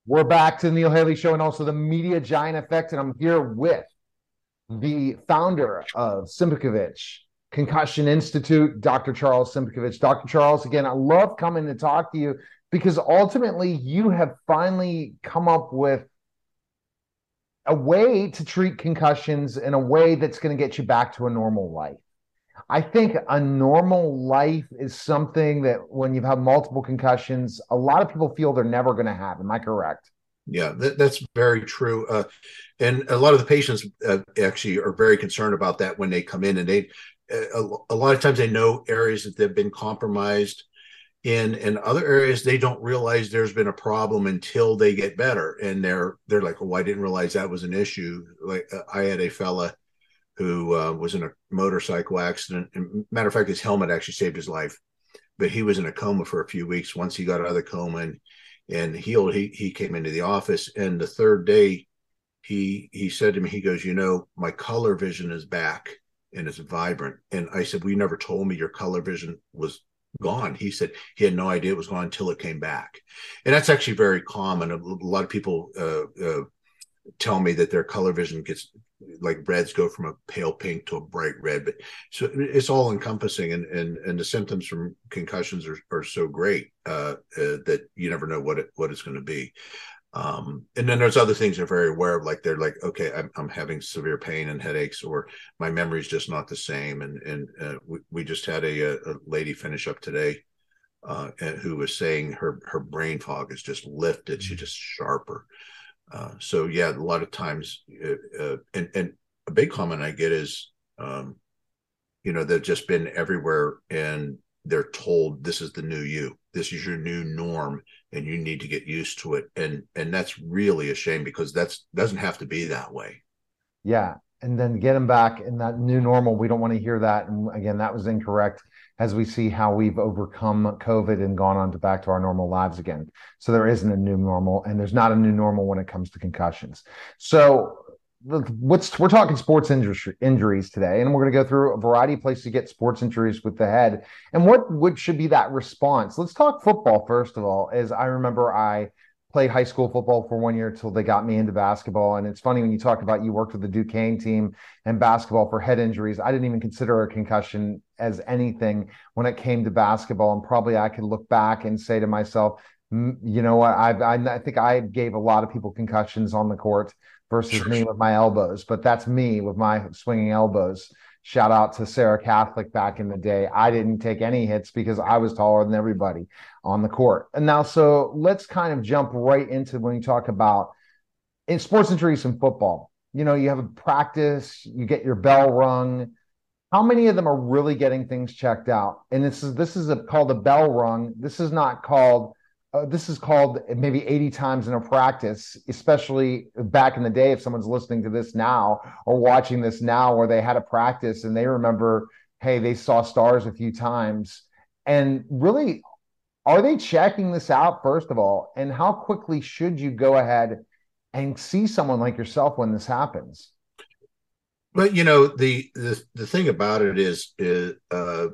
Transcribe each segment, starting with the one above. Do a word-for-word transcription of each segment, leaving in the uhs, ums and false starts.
We're back to the Neil Haley Show and also the Media Giant Effect, and I'm here with the founder of Simpikovich Concussion Institute, Doctor Charles Simpikovich. Doctor Charles, again, I love coming to talk to you because ultimately you have finally come up with a way to treat concussions in a way that's going to get you back to a normal life. I think a normal life is something that when you've had multiple concussions, a lot of people feel they're never going to have. Am I correct? Yeah, that, that's very true. Uh, and a lot of the patients uh, actually are very concerned about that when they come in, and they a, a lot of times they know areas that they've been compromised in, and other areas they don't realize there's been a problem until they get better, and they're they're like, "Oh, I didn't realize that was an issue." Like uh, I had a fella who uh, was in a motorcycle accident, and matter of fact, his helmet actually saved his life, but he was in a coma for a few weeks. Once he got out of the coma and and healed, he he came into the office, and the third day he he said to me, he goes, you know, my color vision is back and it's vibrant. And I said, well, you never told me your color vision was gone. He said he had no idea it was gone until it came back. And that's actually very common. A, a lot of people uh, uh, tell me that their color vision gets, like, reds go from a pale pink to a bright red, but so it's all encompassing, and and and the symptoms from concussions are, are so great uh, uh, that you never know what it what it's going to be. Um, and then there's other things they're very aware of, like they're like, okay, I'm, I'm having severe pain and headaches, or my memory's just not the same. And and uh, we, we just had a, a lady finish up today uh, who was saying her her brain fog is just lifted. She's just sharper. Uh, so yeah, a lot of times, uh, uh, and and a big comment I get is, um, you know, they've just been everywhere and they're told this is the new you, this is your new norm, and you need to get used to it. And and that's really a shame, because that's doesn't have to be that way. Yeah. And then get them back in that new normal. We don't want to hear that. And again, that was incorrect as we see how we've overcome COVID and gone on to back to our normal lives again. So there isn't a new normal, and there's not a new normal when it comes to concussions. So what's we're talking sports injury, injuries today, and we're going to go through a variety of places to get sports injuries with the head and what what should be that response. Let's talk football first of all. As I remember, I played high school football for one year until they got me into basketball. And it's funny when you talk about you worked with the Duquesne team and basketball for head injuries. I didn't even consider a concussion as anything when it came to basketball. And probably I could look back and say to myself, you know what, I, I, I think I gave a lot of people concussions on the court versus Sure. me with my elbows. But that's me with my swinging elbows. Shout out to Sarah Catholic back in the day. I didn't take any hits because I was taller than everybody on the court. And now, so let's kind of jump right into when you talk about in sports injuries in football. You know, you have a practice, you get your bell rung. How many of them are really getting things checked out? And this is this is a, called a bell rung. This is not called uh, this is called maybe eighty times in a practice, especially back in the day. If someone's listening to this now or watching this now, where they had a practice and they remember, hey, they saw stars a few times. And really, are they checking this out, first of all? And how quickly should you go ahead and see someone like yourself when this happens? But you know, the the the thing about it is, is uh,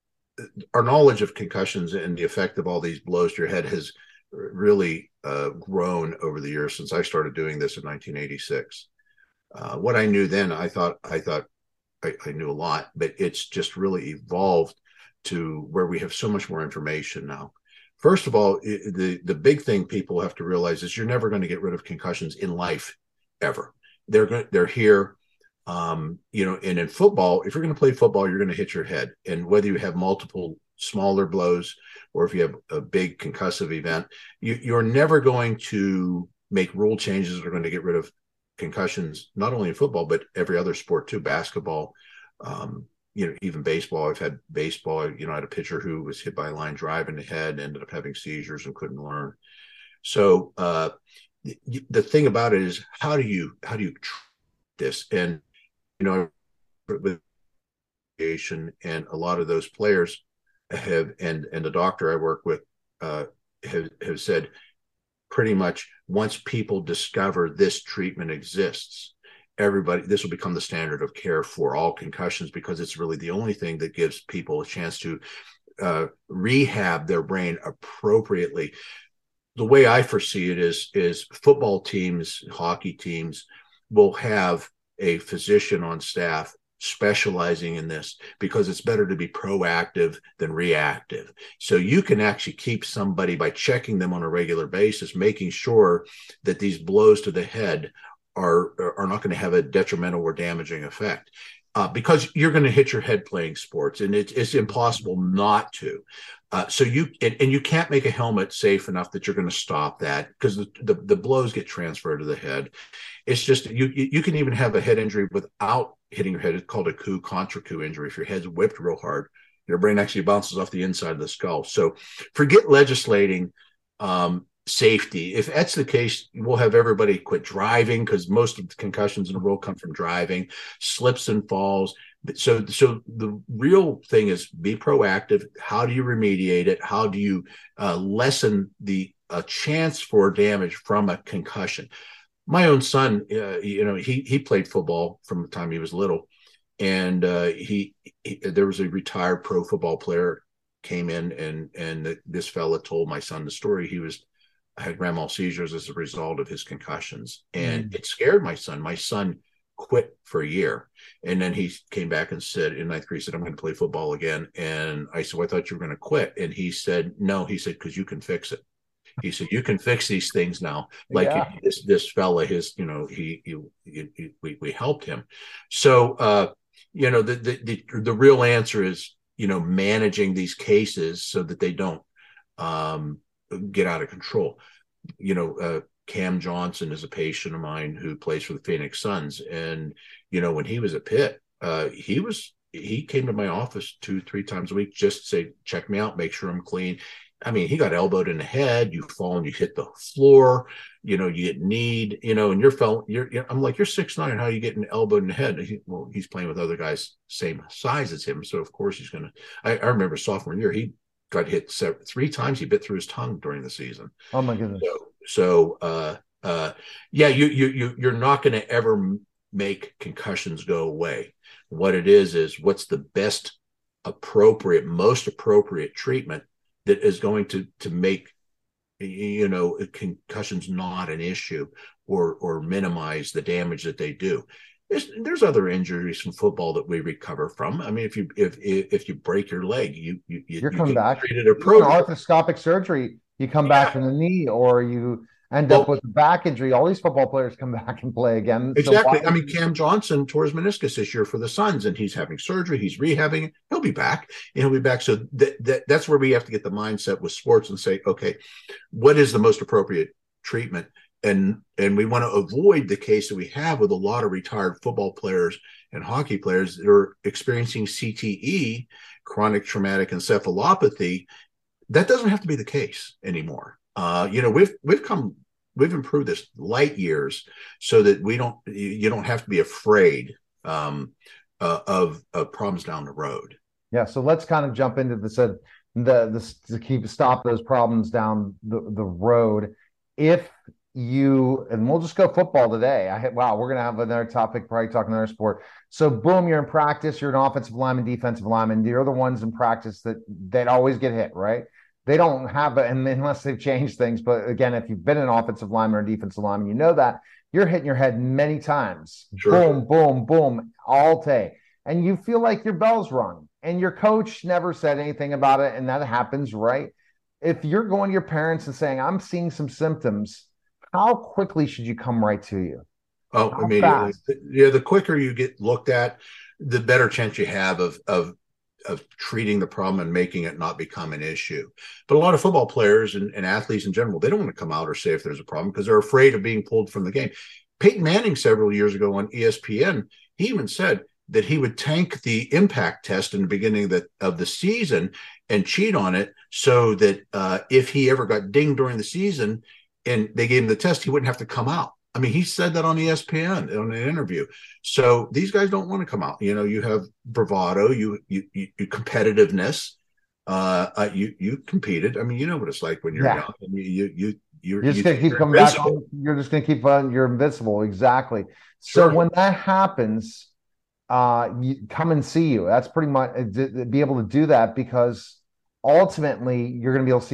our knowledge of concussions and the effect of all these blows to your head has really uh, grown over the years since I started doing this in nineteen eighty-six. Uh, what I knew then, I thought I thought I, I knew a lot, but it's just really evolved to where we have so much more information now. First of all, it, the the big thing people have to realize is you're never going to get rid of concussions in life, ever. They're they're here. Um, you know, and in football, if you're going to play football, you're going to hit your head. And whether you have multiple smaller blows or if you have a big concussive event, you, you're never going to make rule changes that are going to get rid of concussions, not only in football, but every other sport too. Basketball, um, you know, even baseball. I've had baseball, you know, I had a pitcher who was hit by a line drive in the head, ended up having seizures and couldn't learn. So uh, the, the thing about it is, how do you, how do you treat this? And you know, with and a lot of those players have, and and the doctor I work with uh, have have said pretty much once people discover this treatment exists, everybody, this will become the standard of care for all concussions, because it's really the only thing that gives people a chance to uh, rehab their brain appropriately. the way I foresee it is is football teams, hockey teams will have a physician on staff specializing in this because it's better to be proactive than reactive. So you can actually keep somebody by checking them on a regular basis, making sure that these blows to the head are are not going to have a detrimental or damaging effect. Uh, because you're going to hit your head playing sports, and it, it's impossible not to. Uh, so you and, and you can't make a helmet safe enough that you're going to stop that because the, the the blows get transferred to the head. It's just you you can even have a head injury without hitting your head. It's called a coup contra coup injury. If your head's whipped real hard, your brain actually bounces off the inside of the skull. So forget legislating um, safety. If that's the case, we'll have everybody quit driving because most of the concussions in the world come from driving, slips and falls. So, so the real thing is be proactive. How do you remediate it? How do you uh, lessen the uh, chance for damage from a concussion? My own son, uh, you know, he he played football from the time he was little, and uh, he, he there was a retired pro football player came in, and and this fella told my son the story. He was had grand mal seizures as a result of his concussions, and mm. it scared my son. My son quit for a year, and then he came back and said in ninth grade, he said, "I'm going to play football again." And I said, well, "I thought you were going to quit." And he said, "No," he said, "because you can fix it." He said, "You can fix these things now." Like yeah. this, this fella, his, you know, he, he, he, he we, we helped him. So, uh, you know, the, the, the, the real answer is, you know, managing these cases so that they don't um, get out of control. You know, uh, Cam Johnson is a patient of mine who plays for the Phoenix Suns. And, you know, when he was at Pitt, uh, he was, he came to my office two, three times a week just to say, check me out, make sure I'm clean. I mean, he got elbowed in the head. You fall and you hit the floor. You know, you get kneed. You know, and you're fell. You're. you're I'm like, you're six nine. How are you getting elbowed in the head? He, well, he's playing with other guys same size as him, so of course he's gonna. I, I remember sophomore year, he got hit several, three times. He bit through his tongue during the season. Oh my goodness. So, so uh, uh, yeah, you you you you're not going to ever make concussions go away. What it is is what's the best appropriate, most appropriate treatment that is going to to make, you know, concussions not an issue or or minimize the damage that they do. There's, there's other injuries from football that we recover from. I mean, if you if if you break your leg, you you you're you coming back. Treated appropriately. Arthroscopic surgery, you come yeah. back from the knee, or you end well, up with a back injury. All these football players come back and play again. Exactly. So I mean, Cam Johnson tore his meniscus this year for the Suns, and he's having surgery. He's rehabbing. He'll be back. And he'll be back. So that, that that's where we have to get the mindset with sports and say, okay, what is the most appropriate treatment? And and we want to avoid the case that we have with a lot of retired football players and hockey players that are experiencing C T E, chronic traumatic encephalopathy. That doesn't have to be the case anymore. Uh, you know, we've we've come we've improved this light years so that we don't you don't have to be afraid um, uh, of, of problems down the road. Yeah. So let's kind of jump into this uh, the the to keep stop those problems down the, the road. If you and we'll just go football today. I wow, we're gonna have another topic, probably talking another sport. So boom, you're in practice, you're an offensive lineman, defensive lineman, you're the ones in practice that that always get hit, right? They don't have it, and unless they've changed things. But again, if you've been an offensive lineman or defensive lineman, you know that you're hitting your head many times. Sure. Boom, boom, boom, all day. And you feel like your bell's rung. And your coach never said anything about it, and that happens, right? If you're going to your parents and saying, I'm seeing some symptoms, how quickly should you come right to you? Oh, how immediately. Fast? Yeah, the quicker you get looked at, the better chance you have of of of treating the problem and making it not become an issue. But a lot of football players and, and athletes in general, they don't want to come out or say if there's a problem because they're afraid of being pulled from the game. Peyton Manning several years ago on E S P N, he even said that he would tank the impact test in the beginning of the, of the season and cheat on it so that uh, if he ever got dinged during the season and they gave him the test, he wouldn't have to come out. I mean, he said that on E S P N on an interview. So these guys don't want to come out. You know, you have bravado, you you, you, you competitiveness. Uh, uh, you you competed. I mean, you know what it's like when you're yeah. young. I mean, you you you're, you're just you, gonna keep coming back. On, you're just gonna keep on. You're invincible. Exactly. Sure. So when that happens, uh, you come and see you. That's pretty much be able to do that because ultimately you're gonna be able to see if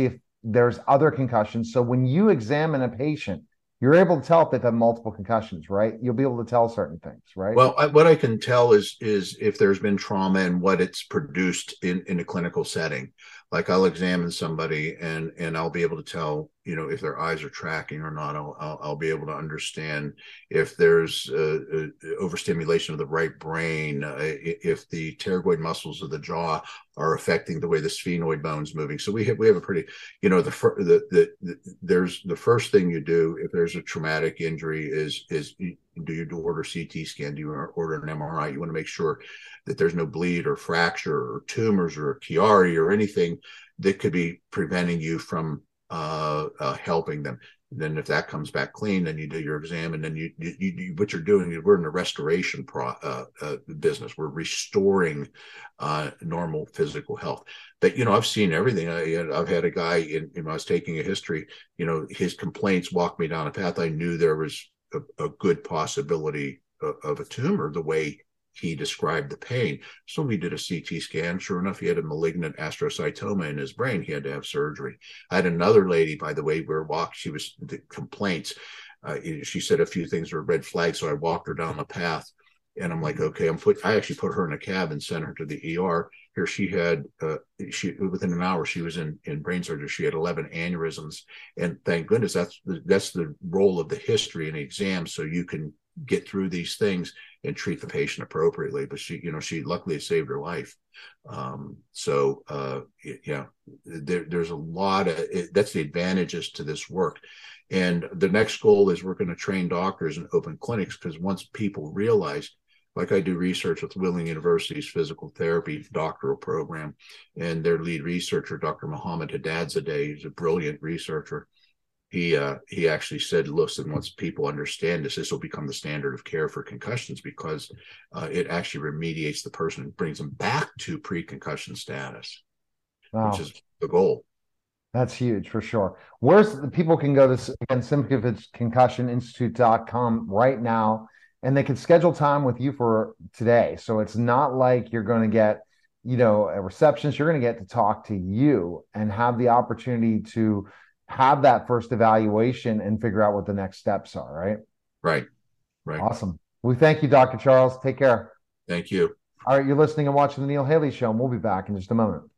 there's other concussions. So when you examine a patient, you're able to tell if they've had multiple concussions, right? You'll be able to tell certain things, right? Well, I, what I can tell is is if there's been trauma and what it's produced in in a clinical setting. Like I'll examine somebody and and I'll be able to tell, you know, if their eyes are tracking or not. I'll I'll, I'll be able to understand if there's uh, uh, overstimulation of the right brain, uh, if the pterygoid muscles of the jaw are affecting the way the sphenoid bone's moving. So we have we have a pretty, you know, the the the, the there's the first thing you do if there's a traumatic injury is is do you do order C T scan? Do you order an M R I? You want to make sure that there's no bleed or fracture or tumors or Chiari or anything that could be preventing you from uh, uh, helping them. And then if that comes back clean, then you do your exam, and then you, you, you what you're doing is we're in a restoration pro, uh, uh, business. We're restoring uh, normal physical health. But, you know, I've seen everything. I, I've had a guy in, when I was taking a history, you know, his complaints walked me down a path. I knew there was a, a good possibility of, of a tumor the way he described the pain. So we did a C T scan. Sure enough, he had a malignant astrocytoma in his brain. He had to have surgery. I had another lady, by the way, where walked, she was the complaints. Uh, she said a few things were red flags. So I walked her down the path and I'm like, okay, I'm put, I actually put her in a cab and sent her to the E R. Here she had, uh, she within an hour, she was in, in brain surgery. She had eleven aneurysms. And thank goodness that's the, that's the role of the history and the exam. So you can get through these things and treat the patient appropriately. But she, you know, she luckily saved her life. Um, so, uh, yeah, there, there's a lot of, it, that's the advantages to this work. And the next goal is we're going to train doctors and open clinics, because once people realize, like I do research with Willing University's physical therapy doctoral program, and their lead researcher, Doctor Mohammed Haddadzadeh, who's a brilliant researcher. He uh, he actually said, listen, once people understand this, this will become the standard of care for concussions, because uh, it actually remediates the person and brings them back to pre-concussion status, wow. Which is the goal. That's huge for sure. Where's the people can go to, again, Simkovich Concussion Institute dot com right now, and they can schedule time with you for today. So it's not like you're going to get, you know, a receptionist. You're going to get to talk to you and have the opportunity to have that first evaluation and figure out what the next steps are, right? Right, right. Awesome. We thank you, Doctor Charles. Take care. Thank you. All right, you're listening and watching The Neil Haley Show, and we'll be back in just a moment.